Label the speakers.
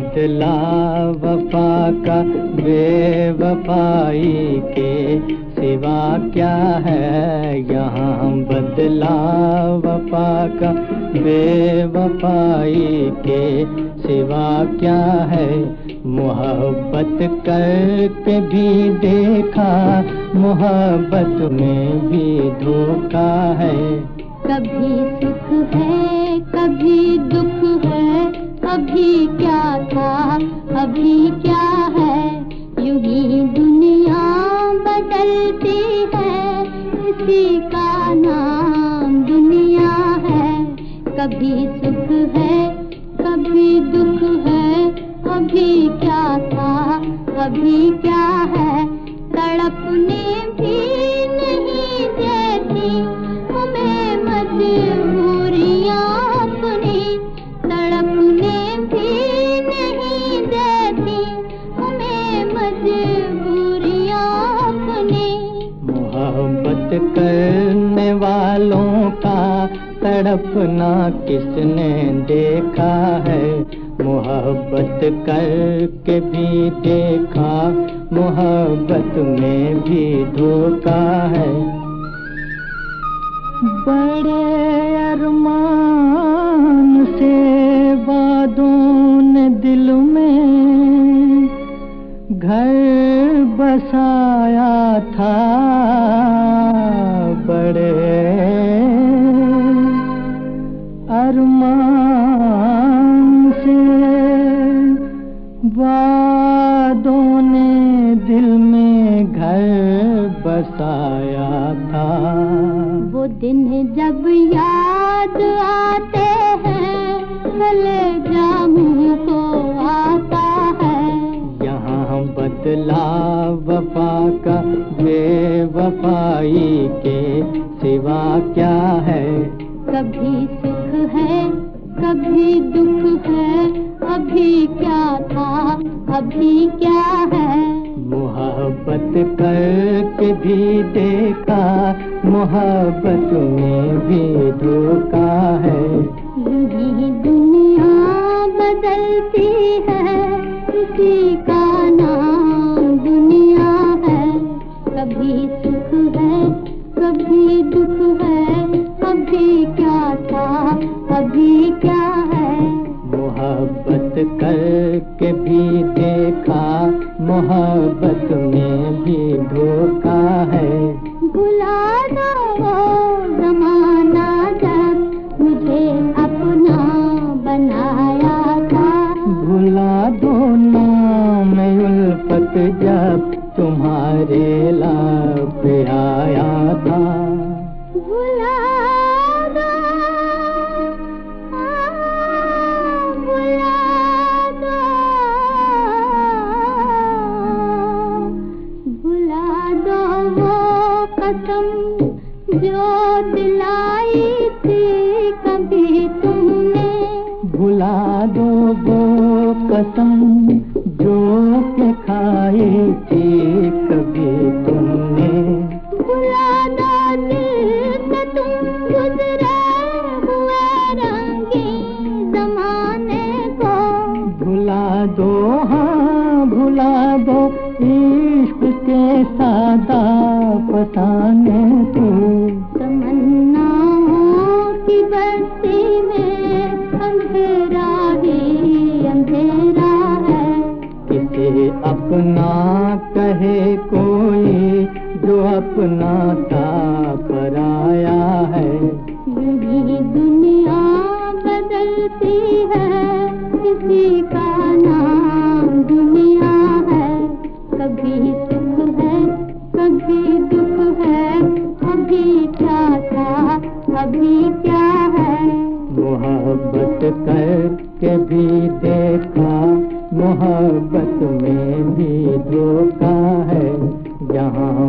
Speaker 1: बदला वफा का बेवफाई के सिवा क्या है यहाँ। बदला वफा का बेवफाई के सिवा क्या है। मोहब्बत करके भी देखा, मोहब्बत में भी धोखा है।
Speaker 2: कभी सुख है कभी दुख है, अभी क्या था अभी क्या है। यूं ही दुनिया बदलती है, इसी का नाम दुनिया है। कभी सुख है कभी दुख है, अभी क्या था अभी क्या है। तड़पने भी नहीं देती हमें मजबूरियां अपनी, तड़पने भी नहीं देती हमें मजबूरियां अपनी।
Speaker 1: मोहब्बत करने वालों का तड़पना किसने देखा है। मोहब्बत करके भी देखा, मोहब्बत में भी धोखा है। बड़े अरमान से वादों ने दिल में घर बसाया था। बड़े अरमान से वादों ने दिल में घर बसाया था।
Speaker 2: वो दिन जब याद आते हैं, कलेजा मुँह को आता है।
Speaker 1: यहाँ बदला वफा का बेवफाई के सिवा क्या है।
Speaker 2: कभी सुख है कभी दुख है, अभी क्या था अभी क्या है।
Speaker 1: मोहब्बत करके भी देखा, मोहब्बत में भी धोखा है।
Speaker 2: यही दुनिया बदलती है, इसी का नाम दुनिया है। कभी सुख है कभी दुख है, अभी क्या था अभी क्या है।
Speaker 1: मोहब्बत करके भी देखा, मोहब्बत में भी धोखा है।
Speaker 2: भुला दो वो ज़माना जब मुझे अपना बनाया था।
Speaker 1: भुला दो नाम उल्फत जब तुम्हारे लाप आया था।
Speaker 2: भुला दो भुला दो वो कसम जो दिलाई थी कभी तुमने।
Speaker 1: भुला दो वो कसम जो के खाई थी कभी तुमने।
Speaker 2: भुला दो दिल से तुम गुजरे हुए रंगीन ज़माने को।
Speaker 1: भुला दो हाँ भुला दो इश्क के सादा फसाने को।
Speaker 2: तमन्नाओं की बस्ती में अंधेरा ही अंधेरा है।
Speaker 1: किसे अपना कहे कोई जो अपना था पराया है।
Speaker 2: यही दुनिया बदलती है, किसी का नाम दुनिया है। कभी सुख है कभी दुख है, अभी क्या था अभी क्या है।
Speaker 1: मोहब्बत करके भी देखा, मोहब्बत में भी धोखा है। यहाँ